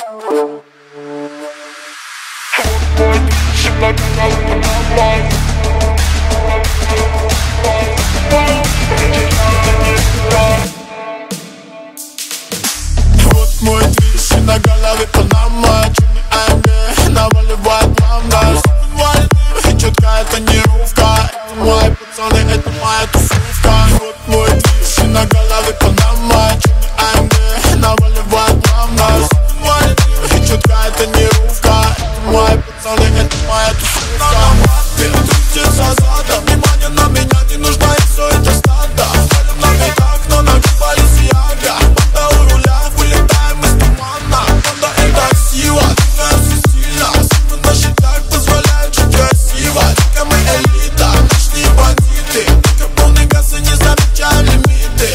Вот мой движ, и на голове Панама, черный AMG, наваливает плавно. И четкая тонировка, это мои пацаны, это моя тусовка. Вот мой движ, и на голове Панама, черный AMG, наваливает плавно. И четкая тонировка, это мои пацаны, это моя тусовка. Крутится задом, внимание на меня не нужно, и все это стадо. Валим на бегах, но нагибались яга. Банда у руля, вылетаем из тумана. Банда это сила, двигаем все стильно. Силы на щитах позволяют жить красиво. Только мы элита, ночные бандиты. Только полный газ и не замечаем лимиты.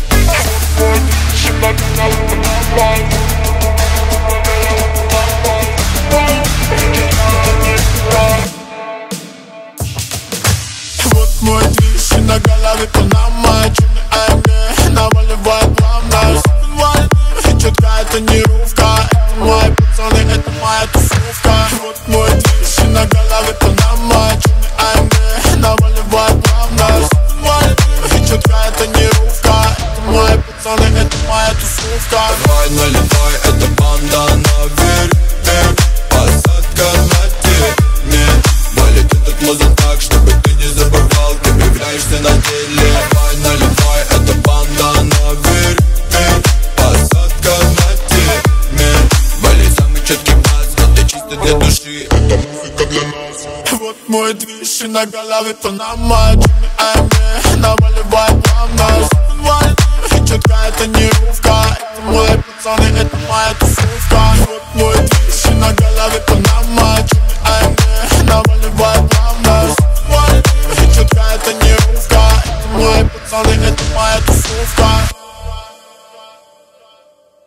Вот мой движ, и на голове Панама, черный AMG, наваливает плавно. И четкая тонировка, это мои пацаны, это моя тусовка. Вот мой движ, и на голове Панама, черный AMG, наваливает плавно. И четкая тонировка, это мои пацаны, это моя тусовка. Давай налетай, это банда наверх. Посадка на теме. Валит этот музон так, чтобы ты не забывал, кем являешься на деле. Давай наливай, это банда наверх. Посадка на теме. Валит самый четкий бас, но ты чисто для души. Это музыка для нас. Вот мой движ, и на голове Панама, черный AMG, наваливает плавно. И четкая тонировка, это мои пацаны, это моя тусовка. Вот мой движ, и на голове Панама, черный AMG, наваливает плавно. И четкая тонировка, это мои пацаны, это моя тусовка.